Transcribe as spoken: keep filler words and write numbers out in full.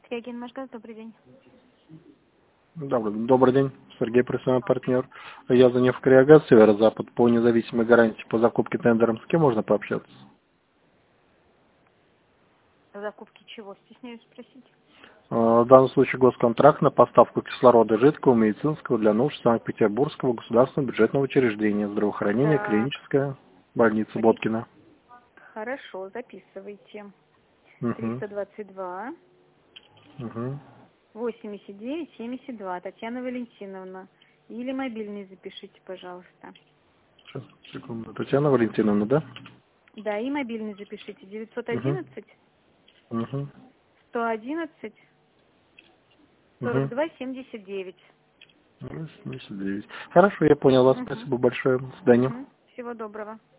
Скайген Машгаз, добрый день. Добрый, добрый день, Сергей, профессиональный партнер. Я звоню в Криогаз, Северо-Запад, по независимой гарантии по закупке тендером. С кем можно пообщаться? Закупки чего? Стесняюсь спросить. Э, В данном случае госконтракт на поставку кислорода жидкого медицинского для нужд Санкт-Петербургского государственного бюджетного учреждения здравоохранения, Так, клиническая больница при- Боткина. хорошо, записывайте. Угу, триста двадцать два, угу. восемьдесят девять, семьдесят два. Татьяна Валентиновна. Или мобильный запишите, пожалуйста. Сейчас, секунду. Татьяна Валентиновна, да? Да, и мобильный запишите. девятьсот Угу, одиннадцать, угу, сто одиннадцать, сорок угу. два, семьдесят девять. восемьдесят девять. Хорошо, я понял вас. Угу. Спасибо большое. До свидания. Угу. Всего доброго.